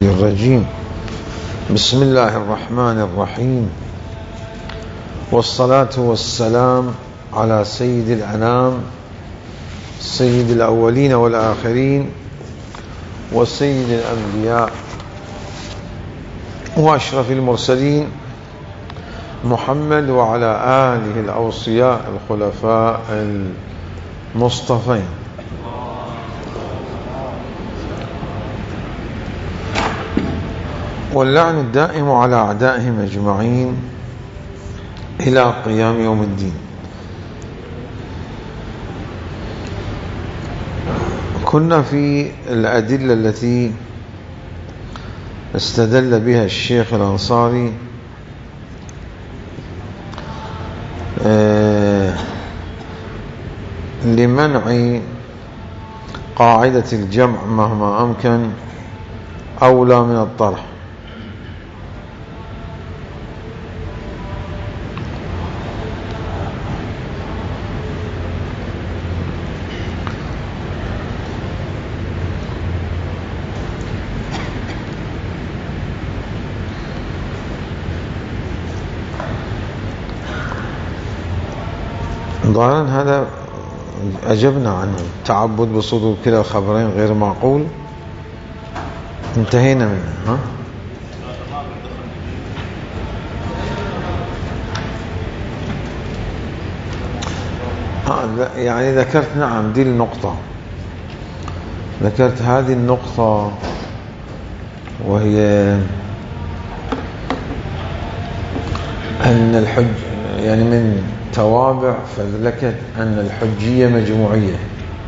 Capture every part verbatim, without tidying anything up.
الرجيم. بسم الله الرحمن الرحيم، والصلاة والسلام على سيد الأنام، سيد الأولين والآخرين، وسيد الأنبياء وأشرف المرسلين، محمد وعلى آله الأوصياء الخلفاء المصطفين. واللعن الدائم على أعدائهم أجمعين إلى قيام يوم الدين. كنا في الأدلة التي استدل بها الشيخ الأنصاري لمنع قاعدة الجمع مهما أمكن أولى من الطرح. ظاهرا هذا أجبنا عنه، التعبد بصدور كلا الخبرين غير معقول، انتهينا منه. ها؟ ها يعني ذكرت، نعم دي النقطة، ذكرت هذه النقطة، وهي أن الحج يعني من توابع فذلكت أن الحجية مجموعية،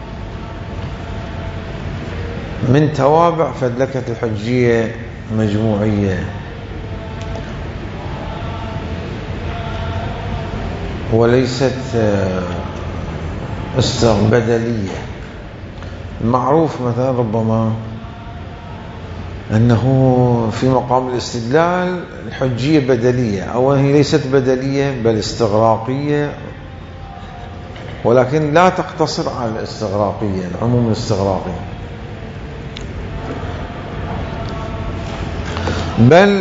من توابع فذلكت الحجية مجموعية، وليست بدلية. المعروف مثلا ربما أنه في مقام الاستدلال الحجية بدلية، أو هي ليست بدلية بل استغراقية، ولكن لا تقتصر على الاستغراقية، العموم الاستغراقي، بل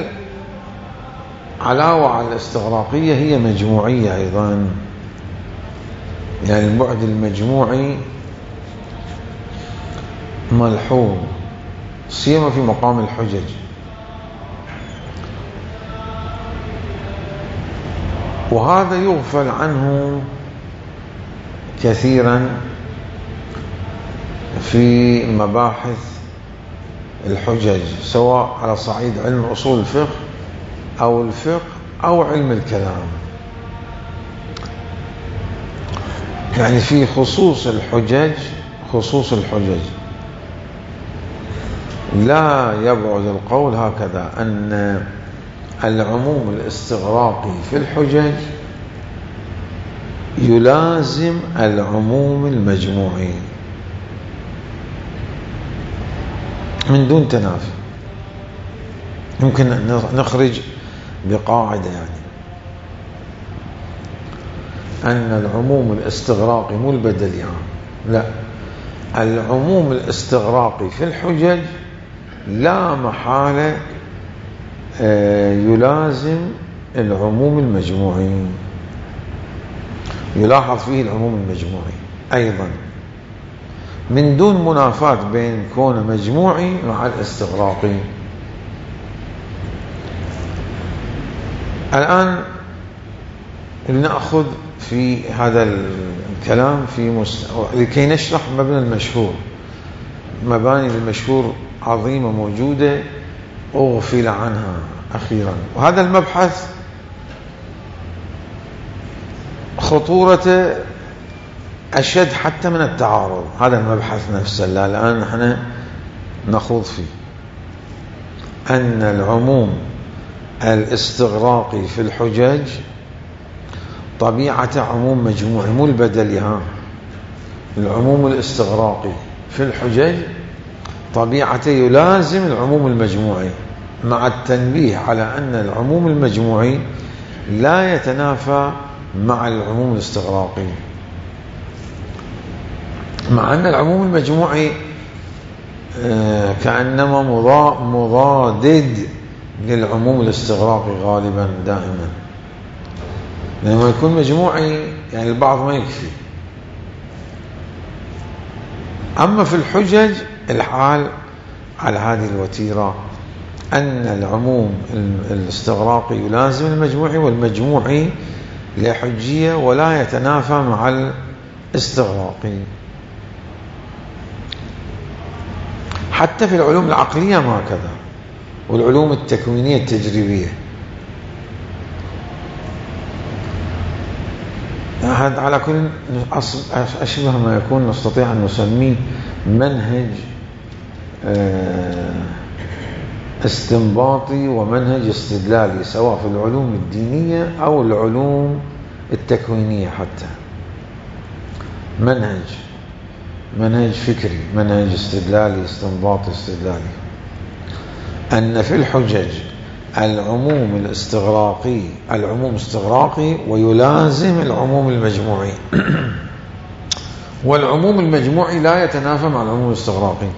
علاوة على الاستغراقية هي مجموعية أيضا، يعني البعد المجموعي ملحوظ سيما في مقام الحجج. وهذا يغفل عنه كثيرا في مباحث الحجج، سواء على صعيد علم أصول الفقه أو الفقه أو علم الكلام. يعني في خصوص الحجج خصوص الحجج لا يبعد القول هكذا أن العموم الاستغراقي في الحجج يلازم العموم المجموعي من دون تنافي. يمكن نخرج بقاعدة يعني أن العموم الاستغراقي مو البدلي، لا، العموم الاستغراقي في الحجج لا محالة يلازم العموم المجموعي، يلاحظ فيه العموم المجموعي أيضا من دون منافاة بين كونه مجموعي مع الاستغراقي. الآن لنأخذ في هذا الكلام في مست... لكي نشرح مبنى المشهور. مباني المشهور عظيمة موجودة أغفل عنها أخيرا، وهذا المبحث خطورة أشد حتى من التعارض. هذا المبحث نفسه لا الآن نحن نخوض فيه، أن العموم الاستغراقي في الحجج طبيعة عموم مجموعي مو البدلي. ها، العموم الاستغراقي في الحجج طبيعته يلازم العموم المجموعي، مع التنبيه على أن العموم المجموعي لا يتنافى مع العموم الاستغراقي، مع أن العموم المجموعي كأنما مضاد للعموم الاستغراقي غالبا دائما، لما يكون مجموعي يعني البعض ما يكفي. أما في الحجج الحال على هذه الوتيرة، أن العموم الاستغراقي يلازم المجموعي، والمجموعي لحجية ولا يتنافى مع الاستغراقي. حتى في العلوم العقلية ما كذا، والعلوم التكوينية التجريبية. هذا على كل أشبه ما يكون نستطيع أن نسميه منهج استنباطي ومنهج استدلالي، سواء في العلوم الدينية أو العلوم التكوينية. حتى منهج منهج فكري، منهج استدلالي، استنباطي استدلالي، أن في الحجج العموم الاستغراقي العموم استغراقي ويلازم العموم المجموعي، والعموم المجموعي لا يتنافى مع العموم الاستغراقي.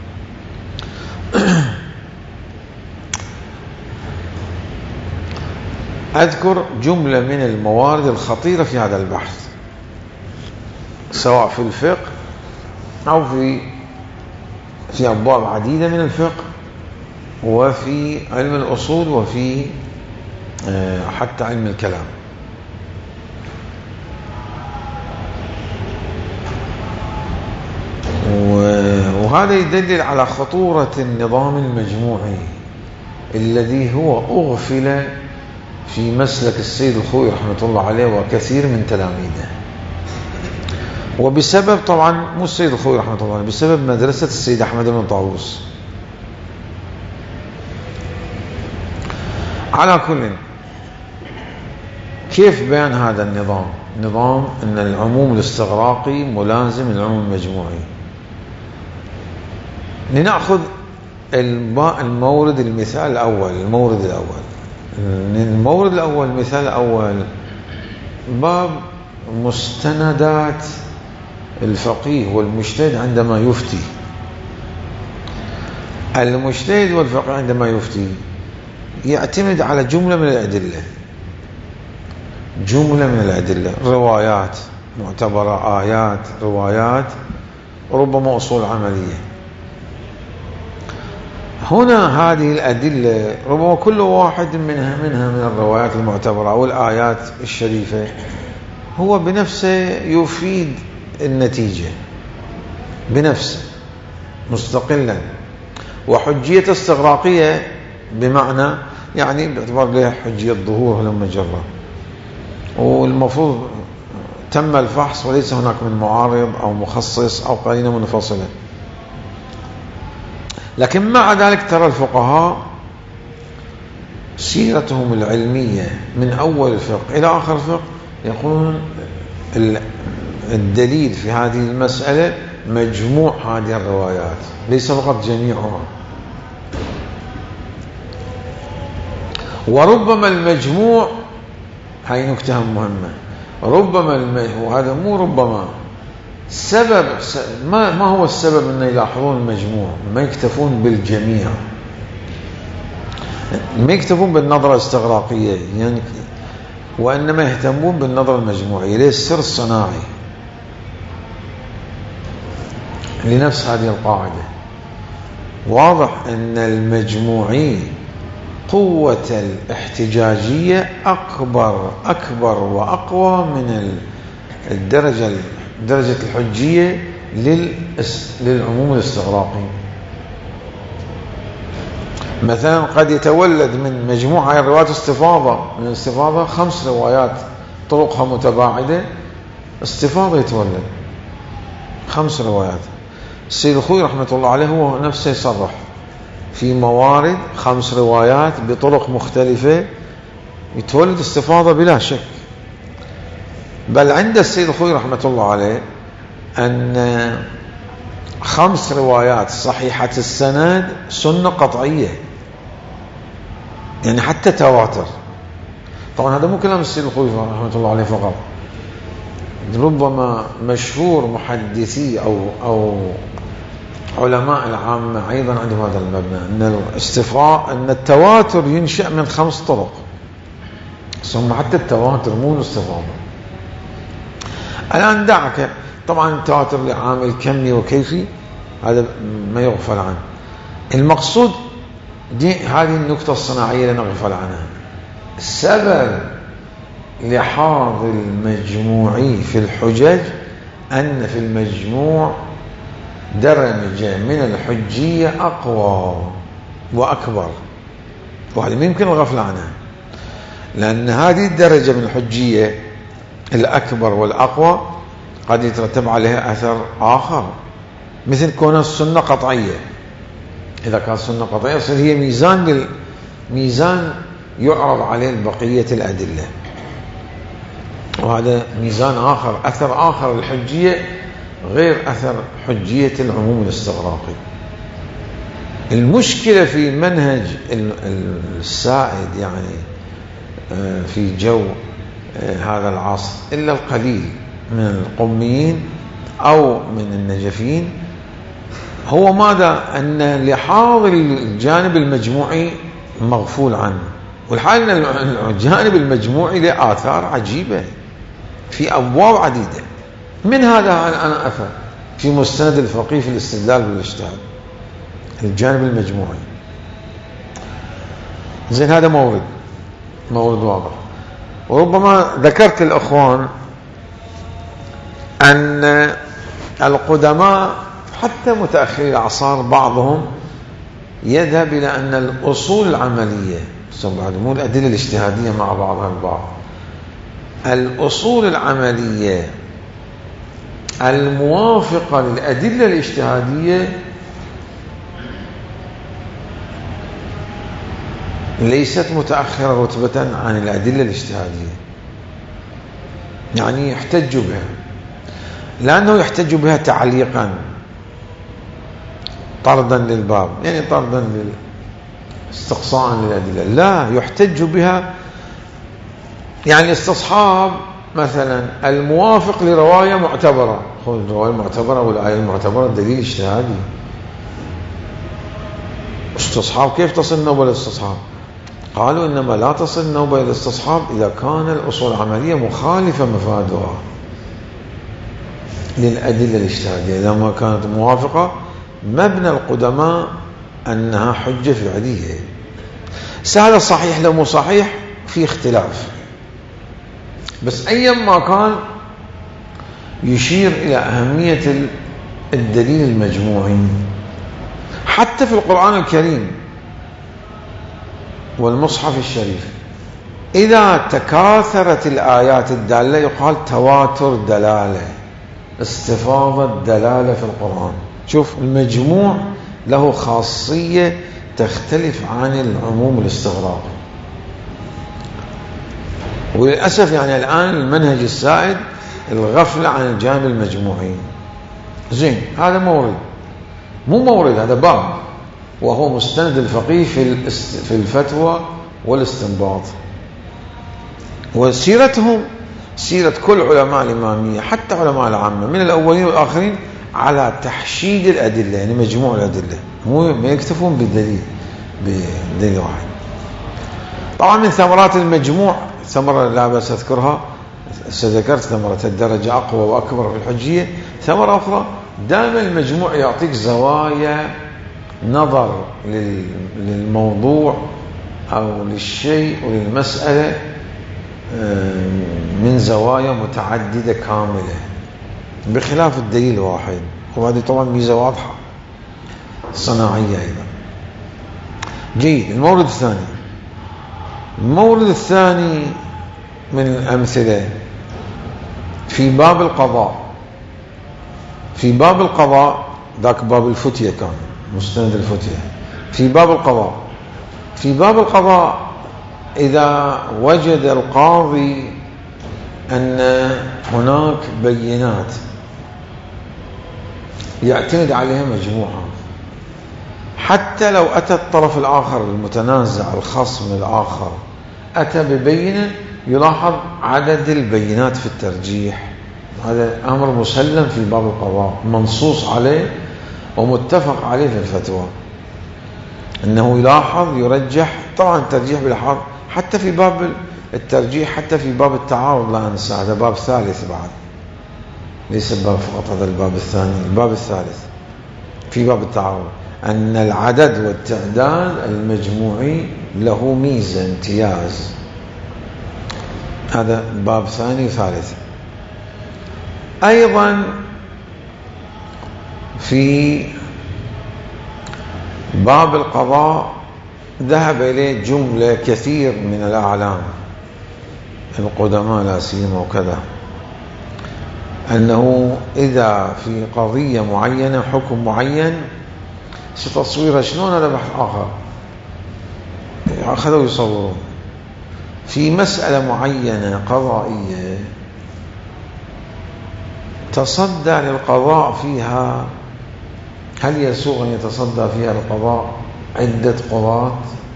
أذكر جملة من الموارد الخطيرة في هذا البحث، سواء في الفقه أو في في أبواب عديدة من الفقه، وفي علم الأصول، وفي حتى علم الكلام. وهذا يدلل على خطورة النظام المجموعي الذي هو أغفل في مسلك السيد الخوئي رحمة الله عليه وكثير من تلاميذه، وبسبب طبعا مو السيد الخوئي رحمة الله عليه، بسبب مدرسة السيد أحمد بن طاووس. على كل، كيف بيان هذا النظام؟ نظام أن العموم الاستغراقي ملازم للعموم المجموعي. لنأخذ المورد المثال الأول المورد الأول المورد الأول المثال الأول باب مستندات الفقيه والمجتهد عندما يفتي. المجتهد والفقيه عندما يفتي يعتمد على جملة من الأدلة جملة من الأدلة روايات معتبرة، آيات، روايات، ربما أصول عملية. هنا هذه الأدلة ربما كل واحد منها منها من الروايات المعتبرة أو الآيات الشريفة هو بنفسه يفيد النتيجة بنفسه مستقلا، وحجية استغراقية بمعنى يعني باعتبار له حجية ظهور لما جرى، والمفروض تم الفحص وليس هناك من معارض أو مخصص أو قرينة منفصلة. لكن مع ذلك ترى الفقهاء سيرتهم العلمية من أول الفقه إلى آخر الفقه يقولون الدليل في هذه المسألة مجموع هذه الروايات ليس فقط جميعها. وربما المجموع، هاي نكتة مهمة، ربما المجموع، وهذا مو ربما سبب ما, ما هو السبب أن يلاحظون المجموع، ما يكتفون بالجميع، ما يكتفون بالنظرة الاستغراقية يعني، وإنما يهتمون بالنظرة المجموعية. ليه؟ السر الصناعي لنفس هذه القاعدة. واضح أن المجموعي قوة الاحتجاجية أكبر أكبر وأقوى من الدرجة درجة الحجية للعموم الاستغراقي. مثلا قد يتولد من مجموعة الروايات استفاضة، من الاستفاضة خمس روايات طرقها متباعدة، استفاضة يتولد خمس روايات. السيد الخوئي رحمة الله عليه هو نفسه يصرح في موارد خمس روايات بطرق مختلفة يتولد استفاضة بلا شك. بل عند السيد الخوئي رحمة الله عليه أن خمس روايات صحيحة السند سنة قطعية، يعني حتى تواتر. طبعا هذا مو كلام السيد الخوئي رحمة الله عليه فقط، ربما مشهور محدثي أو, أو علماء العامة أيضا عندهم هذا المبنى، أن الاستفراء أن التواتر ينشأ من خمس طرق، ثم حتى التواتر مو الاستفراء. الآن دعك طبعا التواتر لعامل كمي وكيفي، هذا ما يغفل عنه. المقصود دي هذه النقطة الصناعية لا نغفل عنها. السبب لحاظ المجموعي في الحجج أن في المجموع درجة من الحجية أقوى وأكبر، وهذا ما يمكن الغفل عنها، لأن هذه الدرجة من الحجية الأكبر والأقوى قد يترتب عليها أثر آخر، مثل كون السنة قطعية. إذا كانت السنة قطعية يصير هي ميزان لل... ميزان يعرض عليه بقية الأدلة، وهذا ميزان آخر، أثر آخر للحجية غير أثر حجية العموم الاستغراقي. المشكلة في منهج السائد يعني في جو هذا العصر إلا القليل من القميين أو من النجفين هو ماذا؟ أن لحاظ الجانب المجموعي مغفول عنه، والحال أن الجانب المجموعي له آثار عجيبة في أبواب عديدة. من هذا أنا أفهم في مستند الفقيه في الاستدلال بالاجتهاد الجانب المجموعي. زين، هذا مورد مورد واضح. وربما ذكرت الأخوان أن القدماء حتى متأخري الأعصار بعضهم يذهب إلى أن الأصول العملية، مو الأدلة الاجتهادية مع بعضها البعض، الأصول العملية الموافقة للأدلة الاجتهادية ليست متأخرة رتبة عن الأدلة الاجتهادية، يعني يحتج بها، لأنه يحتج بها تعليقا طردا للباب، يعني طردا استقصاء للأدلة، لا يحتج بها يعني استصحاب مثلا الموافق لرواية معتبرة، خذ الرواية المعتبرة والآية المعتبرة دليل اجتهادي. استصحاب كيف تصل نوبة الاستصحاب؟ قالوا إنما لا تصل نوبة الاستصحاب إذا كان الأصول العملية مخالفة مفادها للأدلة الاجتهادية. إذا ما كانت موافقة مبنى القدماء أنها حجة فعلية. هذا صحيح لو مو صحيح في اختلاف، بس أيما كان يشير إلى أهمية الدليل المجموعي. حتى في القرآن الكريم والمصحف الشريف إذا تكاثرت الآيات الدالة يقال تواتر دلالة، استفاضة دلالة في القرآن. شوف المجموع له خاصية تختلف عن العموم الاستغراقي. وللأسف يعني الآن المنهج السائد الغفلة عن الجانب المجموعي. زين، هذا مورد، مو مورد، هذا باب، وهو مستند الفقيه في في الفتوى والاستنباط. وسيرتهم سيرة كل علماء الإمامية حتى علماء العامة من الأولين والآخرين على تحشيد الأدلة، يعني مجموع الأدلة، مو ما يكتفون بالدليل بدليل واحد. طبعا من ثمرات المجموع ثمرة لا بأس أذكرها، سذكرت ثمرة الدرجة أقوى وأكبر في الحجية. ثمرة أخرى، دائما المجموع يعطيك زوايا نظر للموضوع أو للشيء وللمسألة من زوايا متعددة كاملة بخلاف الدليل الواحد، وهذه طبعا ميزة واضحة صناعية أيضا. جيد، المورد الثاني المورد الثاني من الأمثلة في باب القضاء. في باب القضاء ذاك باب الفتية كان مستند الفتية. في باب القضاء في باب القضاء إذا وجد القاضي أن هناك بينات يعتمد عليها مجموعة، حتى لو أتى الطرف الآخر المتنازع الخصم الآخر أتى ببينة يلاحظ عدد البينات في الترجيح، هذا أمر مسلم في باب القضاء منصوص عليه ومتفق عليه في الفتوى، أنه يلاحظ يرجح. طبعا الترجيح بالحظ حتى في باب الترجيح، حتى في باب التعارض لا ننسى، هذا باب ثالث بعد، ليس باب فقط، هذا الباب الثاني. الباب الثالث في باب التعارض أن العدد والتعداد المجموعي له ميزة امتياز، هذا باب ثاني وثالث. أيضا في باب القضاء ذهب إليه جملة كثير من الأعلام القدماء لا سيما وكذا، أنه إذا في قضية معينة حكم معين ستصويرها شلون هذا بحث آخر، أخذوا يصورون في مسألة معينة قضائية تصدى للقضاء فيها. هل يسوغ أن يتصدى فيها القضاء عدة قضاة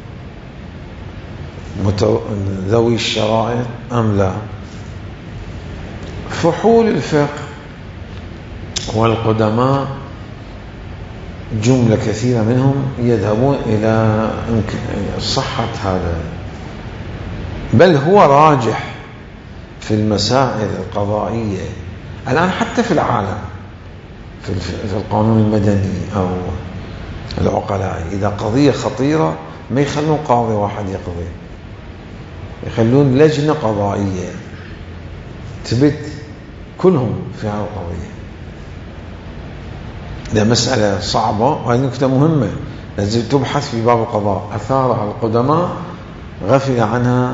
ذوي الشرائط أم لا؟ فحول الفقه والقدماء جملة كثيرة منهم يذهبون إلى صحة هذا، بل هو راجح في المسائل القضائية الآن حتى في العالم، في القانون المدني أو العقلاء، إذا قضية خطيرة ما يخلون قاضي واحد يقضي، يخلون لجنة قضائية تبت كلهم في هذه القضية. ده مسألة صعبة وهذه نكتة مهمة لازم تبحث في باب القضاء، أثارها القدماء غفل عنها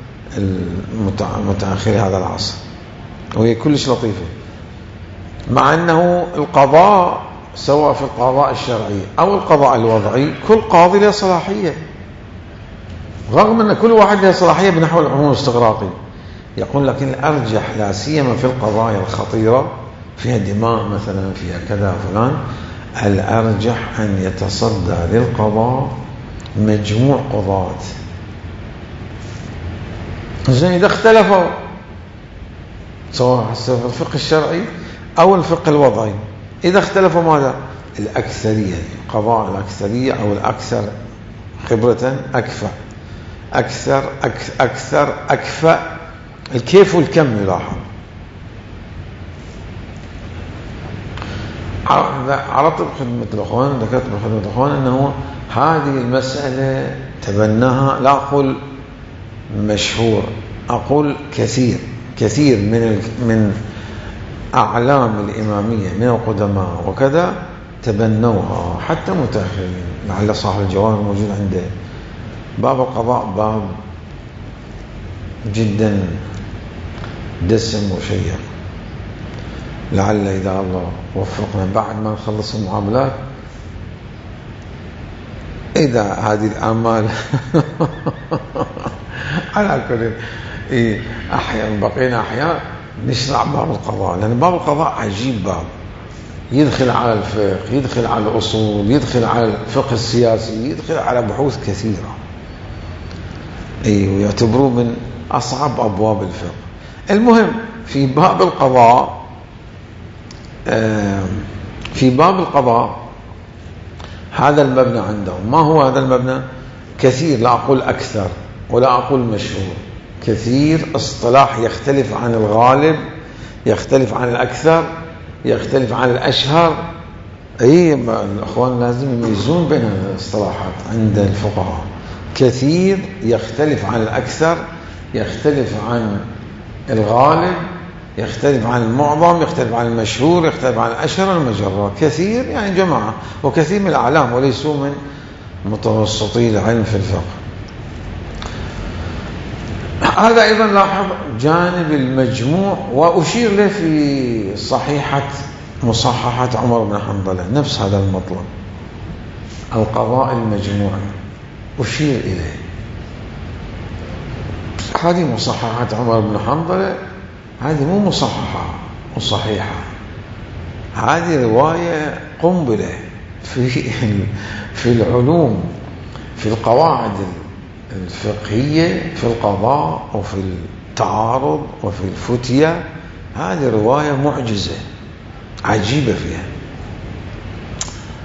المتأخر هذا العصر، وهي كلش لطيفة. مع أنه القضاء سواء في القضاء الشرعي أو القضاء الوضعي كل قاضي له صلاحية، رغم أن كل واحد له صلاحية بنحو العموم الاستغراقي. يقول لكن الأرجح لا سيما في القضايا الخطيرة فيها دماء مثلا فيها كذا فلان، الأرجح أن يتصدى للقضاء مجموع قضاة. زين إذا اختلفوا سواء في الفقه الشرعي أو الفقه الوضعي، إذا اختلفوا ماذا؟ الأكثرية، قضاء الأكثرية أو الأكثر خبرة أكفى، أكثر أكثر أكفى، الكيف والكم يلاحظ. عرضت بخدمة الأخوان، ذكرت بخدمة الأخوان أنه هذه المسألة تبناها، لا أقول مشهور، أقول كثير كثير من من أعلام الإمامية من القدماء وكذا تبنوها، حتى متأخرين. لعل صاحب الجواب موجود عنده. باب القضاء باب جدا دسم وشيق، لعل إذا الله وفقنا بعد ما نخلص المعاملات، إذا هذه الأعمال على كل إيه أحيانا بقينا أحيانا نشرع باب القضاء، لأن باب القضاء عجيب، باب يدخل على الفقه، يدخل على الأصول، يدخل على الفقه السياسي، يدخل على بحوث كثيرة، أي ويعتبروه من أصعب أبواب الفقه. المهم في باب القضاء، في باب القضاء هذا المبنى عندهم. ما هو هذا المبنى؟ كثير، لا أقول أكثر ولا أقول مشهور، كثير اصطلاح يختلف عن الغالب، يختلف عن الأكثر، يختلف عن الأشهر. أي الأخوان لازم يميزون بين الاصطلاحات عند الفقهاء. كثير يختلف عن الأكثر، يختلف عن الغالب، يختلف عن المعظم، يختلف عن المشهور، يختلف عن الأشهر المجرة. كثير يعني جماعة، وكثير من الأعلام وليسوا من متوسطي العلم في الفقه. هذا أيضا لاحظ جانب المجموع، وأشير له في صحيحة مصححة عمر بن حنظلة نفس هذا المطلب، القضاء المجموعي أشير إليه. هذه مصححة عمر بن حنظلة، هذه مو مصححة وصحيحة، هذه رواية قنبلة في في العلوم، في القواعد الفقهية، في القضاء وفي التعارض وفي الفتية. هذه رواية معجزة عجيبة فيها.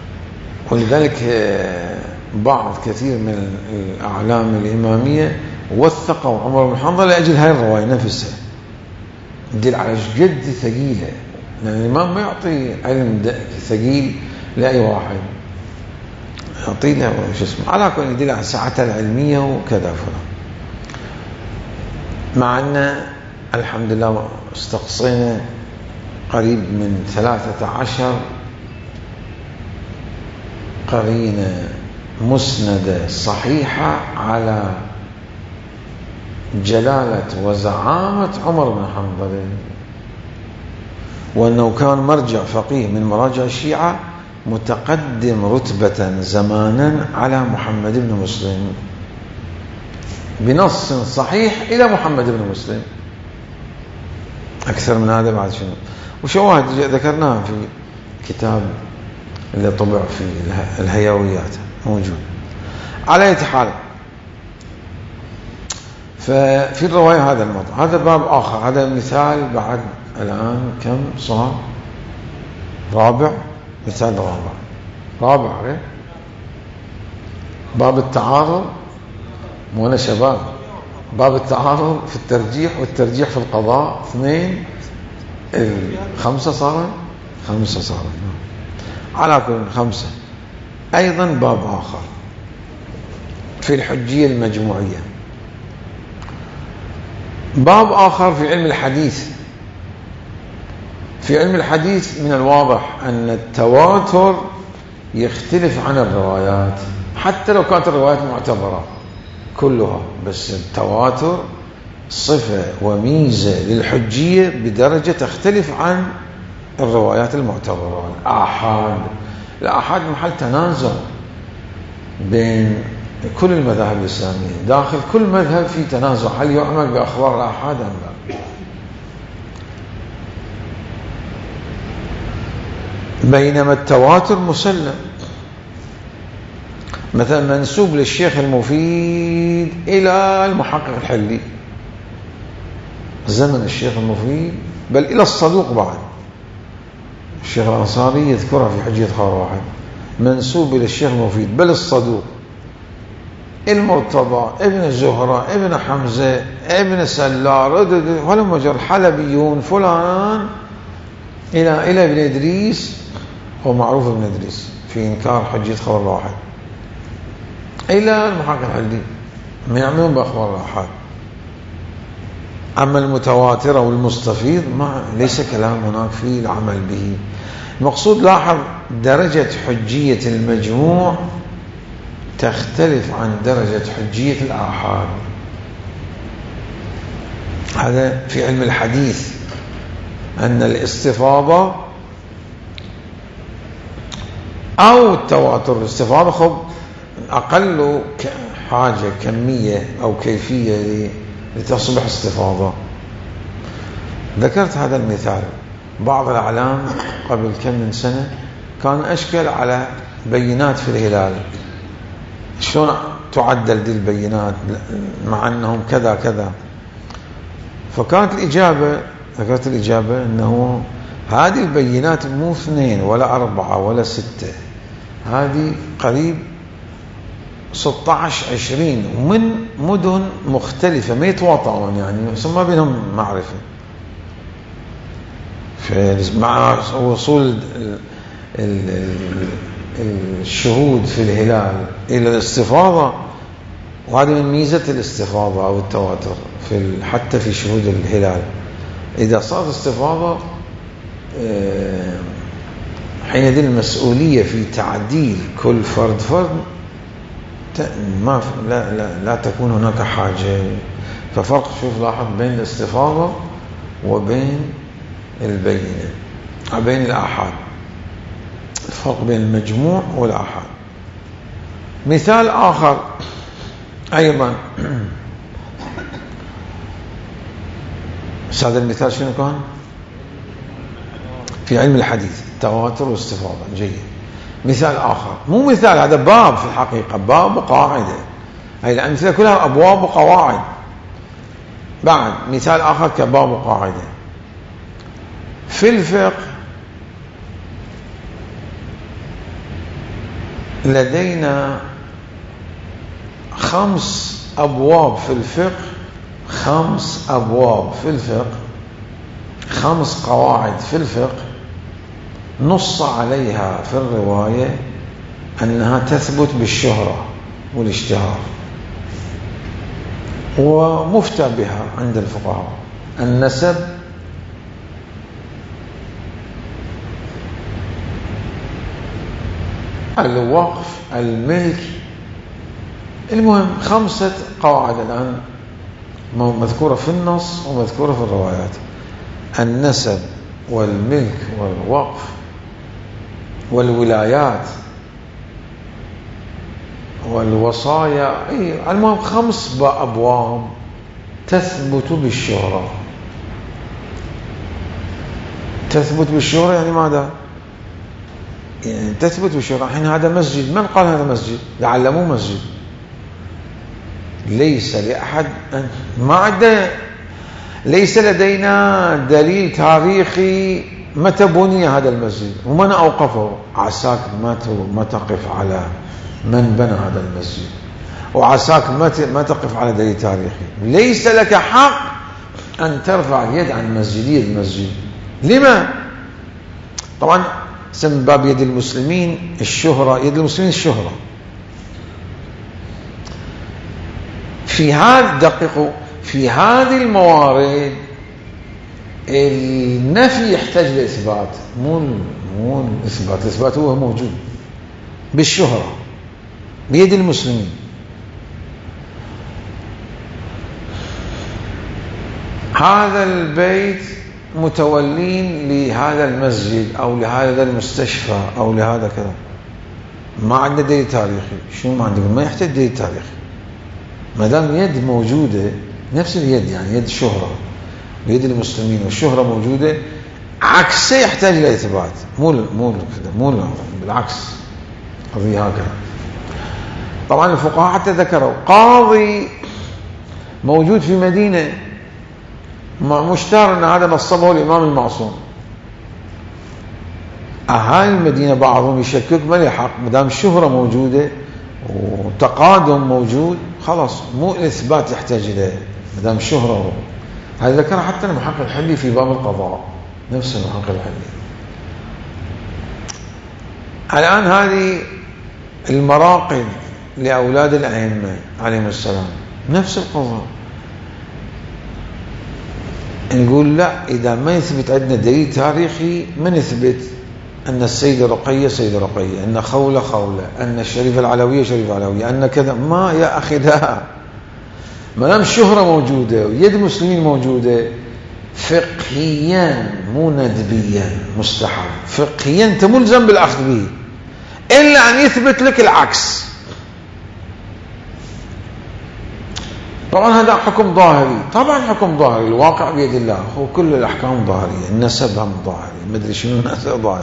ولذلك بعض كثير من الأعلام الإمامية وثقوا عمر بن حنظلة لأجل هاي الرواية نفسها، تدل على جد ثقيلة، لأن الإمام ما يعطي علم ثقيل لأي واحد، يعطي له شو اسمه على كل يدل على سعته العلمية وكذا فلان. مع أن الحمد لله استقصينا قريب من ثلاثة عشر قرينة مسندة صحيحة على جلالة وزعامة عمر بن حنظلة، وأنه كان مرجع فقيه من مراجع الشيعة متقدم رتبة زمانا على محمد بن مسلم بنص صحيح إلى محمد بن مسلم. أكثر من هذا بعد شنو؟ وشواهد ذكرناها في كتاب اللي طبع في الهيويات موجود. على أي حال، ففي الرواية هذا الموضوع، هذا باب آخر، هذا مثال بعد الآن كم صار؟ رابع، مثال رابع رابع عليه باب التعارض. مو أنا شباب، باب التعارض في الترجيح والترجيح في القضاء اثنين، خمسة صار خمسة صار على كل خمسة. أيضا باب آخر في الحجية المجموعية، باب آخر في علم الحديث. في علم الحديث من الواضح أن التواتر يختلف عن الروايات، حتى لو كانت الروايات معتبرة كلها، بس التواتر صفة وميزة للحجية بدرجة تختلف عن الروايات المعتبرة. الآحاد، الآحاد محل تنازع بين كل المذاهب الإسلامية، داخل كل مذهب في تنازع هل يعمل بأخبار الآحاد أم لا. بينما التواتر مسلم، مثلا منسوب للشيخ المفيد إلى المحقق الحلي، زمن الشيخ المفيد، بل إلى الصدوق بعد. الشيخ الأنصاري يذكرها في حجية خبر واحد، منسوب إلى الشيخ المفيد بل الصدوق، المرتضى، ابن زهرة، ابن حمزة، ابن سلار، ولم مجر الحلبيون، فلان إلى إلى ابن إدريس، هو معروف ابن إدريس في إنكار حجية خبر واحد، إلى المحقق الحلي ما يعملون بأخبار الآحاد. أما المتواترة والمستفيض ما ليس كلام هناك فيه العمل به. المقصود لاحظ درجة حجية المجموع تختلف عن درجة حجية الآحاد. هذا في علم الحديث، أن الاستفاضة أو التواتر، الاستفاضة خب أقل حاجة كمية أو كيفية لتصبح استفاضة. ذكرت هذا المثال. بعض الأعلام قبل كم من سنة كان أشكل على بينات في الهلال، شلون تعدل دي البينات مع أنهم كذا كذا. فكانت الإجابة، ذكرت الإجابة أنه هذه البينات مو اثنين ولا أربعة ولا ستة، هذه قريب ستة عشر عشرين ومن مدن مختلفة ما يتواطؤون، يعني ثم بينهم معرفة. مع وصول الشهود في الهلال إلى الاستفاضة، وهذه من ميزة الاستفاضة أو التواتر في حتى في شهود الهلال، إذا صارت استفاضة حينئذ المسؤولية في تعديل كل فرد فرد ما لا, لا, لا تكون هناك حاجة. ففرق شوف لاحظ بين الاستفاضة وبين البينة، بين الآحاد، الفرق بين المجموع والآحاد. مثال آخر أيضا، هذا المثال شنو كان؟ في علم الحديث، تواتر واستفاضة. جيد. مثال آخر، مو مثال، هذا باب في الحقيقة، باب وقاعدة. هاي الأمثلة كلها أبواب وقواعد. بعد مثال آخر كباب وقاعدة في الفقه. لدينا خمس أبواب في الفقه خمس أبواب في الفقه خمس قواعد في الفقه نص عليها في الرواية أنها تثبت بالشهرة والاشتهار ومفتى بها عند الفقهاء: النسب، الوقف، الملك. المهم خمسة قواعد الآن مذكورة في النص ومذكورة في الروايات: النسب والملك والوقف والولايات والوصايا. أي المهم خمس أبواب تثبت بالشهرة. تثبت بالشهرة يعني ماذا؟ يعني تثبت بالشهرة. الحين هذا مسجد، من قال هذا مسجد؟ لعله مو مسجد. ليس لأحد أن ما عندنا، ليس لدينا دليل تاريخي متى بني هذا المسجد ومن أوقفه. عساك ما ما تقف على من بنى هذا المسجد، وعساك ما ما تقف على دليل تاريخي. ليس لك حق أن ترفع اليد عن مسجدية المسجد. لما؟ طبعا سم باب يد المسلمين الشهرة، يد المسلمين الشهرة. في هذا دققوا، في هذه الموارد النفي يحتاج لإثبات، مو مو الإثبات. الإثبات هو موجود بالشهرة بيد المسلمين. هذا البيت متولين لهذا المسجد أو لهذا المستشفى أو لهذا كذا، ما عندنا دليل تاريخي. شو ما عندكم؟ ما يحتاج دليل تاريخي ما دام يد موجودة. نفس اليد يعني يد الشهرة بيد المسلمين والشهرة موجودة، عكسه يحتاج إلى إثبات. مو مو كذا، مو بالعكس، قضية هكذا. طبعا الفقهاء حتى ذكروا قاضي موجود في مدينة مشتهر أن هذا نصبه الإمام المعصوم. أهالي المدينة بعضهم يشكك ما له حق، ما دام الشهرة موجودة وتقادم موجود خلاص مو الإثبات يحتاج إليه ما دام الشهرة. هذا ذكر حتى المحقق الحلي في باب القضاء، نفس المحقق الحلي. الآن هذه المراقب لأولاد الأئمة عليهم السلام نفس القضاء. نقول لا، إذا ما يثبت عندنا دليل تاريخي ما نثبت أن السيدة رقية سيدة رقية، أن خولة خولة، أن الشريفة العلوية شريفة علوية، أن كذا. ما يا أخي لا، ما دام الشهرة موجودة ويد المسلمين موجودة فقهيا مو ندبيا مستحب، فقهيا أنت ملزم بالأخذ به إلا أن يثبت لك العكس. طبعا هذا حكم ظاهري، طبعا حكم ظاهري، الواقع بيد الله، هو كل الأحكام ظاهرية، النسب هم ظاهري، ما أدري شنو النسب ظاهري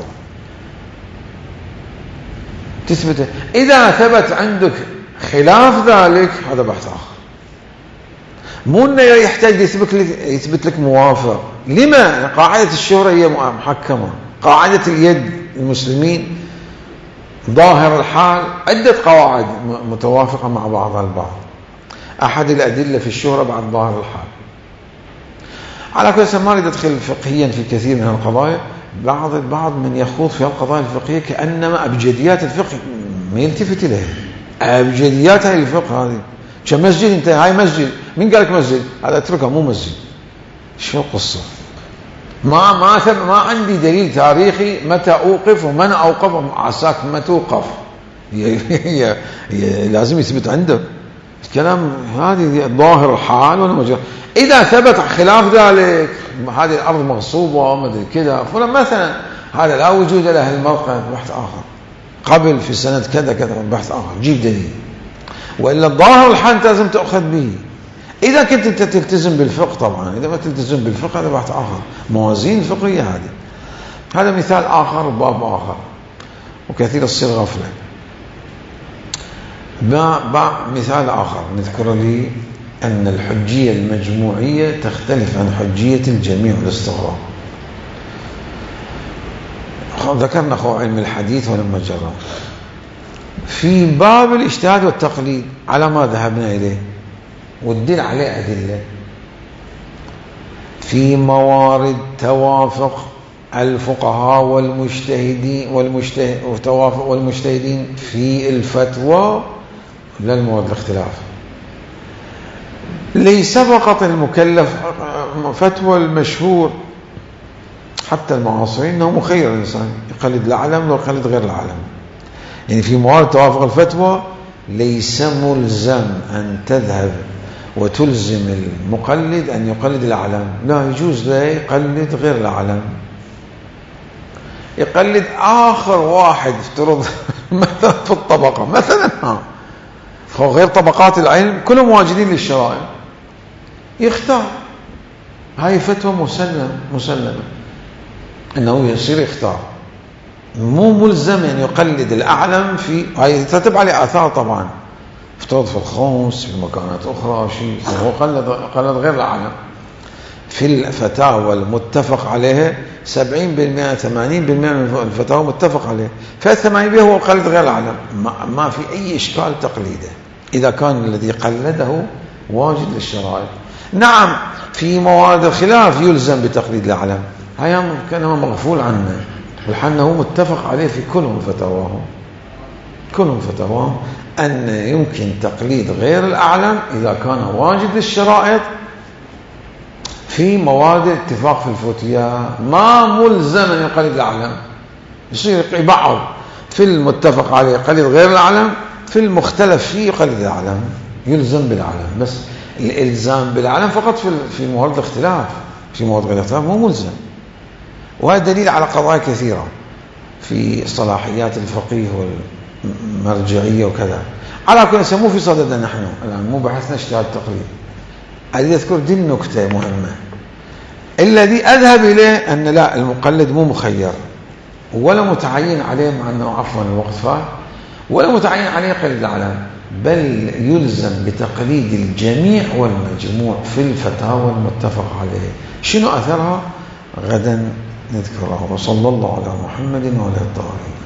تثبته. إذا ثبت عندك خلاف ذلك هذا بحث آخر، مو أنه يحتاج يثبت لك, يثبت لك موافق. لما؟ قاعدة الشهرة هي محكمة، قاعدة اليد المسلمين ظاهر الحال عدة قواعد متوافقة مع بعضها البعض. أحد الأدلة في الشهرة بعد ظاهر الحال. على كل سبيل ما أريد أدخل فقهيا في كثير من القضايا. بعض البعض من يخوض في القضايا الفقهية كأنما أبجديات الفقه ما يلتفت إليها. أبجديات هاي الفقه هذه كمسجد، أنت هاي مسجد، من قال لك مسجد؟ هذا اتركه مو مسجد. شو القصة؟ ما ما ما عندي دليل تاريخي متى أوقف ومن أوقف. عساك ما توقف، هي هي هي لازم يثبت عندك الكلام. هذه ظاهر الحال ولا مجرد. إذا ثبت خلاف ذلك، هذه الأرض مغصوبة ما أدري كذا فلان مثلا، هذا لا وجود له الموقع، بحث آخر. قبل في سنة كذا كذا، بحث آخر، جيب دليل. وإلا الظاهر الحال لازم تأخذ به. إذا كنت أنت تلتزم بالفقه، طبعا إذا ما تلتزم بالفقه هذا بحث آخر، موازين فقهية هذه. هذا مثال آخر وباب آخر، وكثير تصير غفلة. مثال آخر نذكر لي أن الحجية المجموعية تختلف عن حجية الجميع والاستغراق. ذكرنا أخو علم الحديث ولما جرى في باب الاجتهاد والتقليد على ما ذهبنا إليه والدل عليه أدلة. في موارد توافق الفقهاء والمجتهدين والمجتهد والمجتهدين في الفتوى لا الموارد الاختلاف. ليس فقط المكلف فتوى المشهور، حتى المعاصرين انه مخير الانسان يقلد العالم لو يقلد غير العالم. يعني في موارد توافق الفتوى ليس ملزم ان تذهب وتلزم المقلد ان يقلد العالم، لا، يجوز له يقلد غير العالم، يقلد آخر واحد افترض مثلا في الطبقة مثلا، ها غير طبقات العلم كلهم واجدين للشرائع، يختار. هاي فتوى مسلمة مسلمة انه يصير يختار، مو ملزم ان يقلد الاعلم. في هاي تتبع عليه اثار طبعا، افترض في الخمس في مكانات اخرى شيء، هو قلد قلد غير الاعلم. في الفتاوى المتفق عليها سبعين بالمئة ثمانين بالمئة من الفتاوى متفق عليه، فالثمانين بالمئة هو قلد غير العالم، ما, ما في أي إشكال تقليده إذا كان الذي قلده واجد للشرائع. نعم في موارد الخلاف يلزم بتقليد العالم، هيا كان مغفول عنه، والحنه متفق عليه في كلهم فتاواهم كلهم فتاواهم أن يمكن تقليد غير الأعلم إذا كان واجد للشرائط. في مواد اتفاق في الفتيا ما ملزم أن يقلد الأعلم، يصير يبعض في المتفق عليه يقلد غير الأعلم، في المختلف فيه يقلد الأعلم، يلزم بالأعلم. بس الإلزام بالأعلم فقط في في موارد الاختلاف، في موارد الاختلاف مو ملزم. وهذا دليل على قضايا كثيرة في صلاحيات الفقيه والمرجعية وكذا. على كل يسموه في صددنا نحن الآن، مو بحثنا اجتهاد تقليد. أريد أذكر دي النكتة مهمة. الذي أذهب إليه أن لا، المقلد مو مخير ولا متعين عليه، مع أنه عفوا الوقت فات، ولا متعين عليه قلد العالم، بل يلزم بتقليد الجميع والمجموع في الفتاوى المتفق عليه. شنو أثرها؟ غدا نذكره. وصلى الله على محمد وعلى الطاهرين.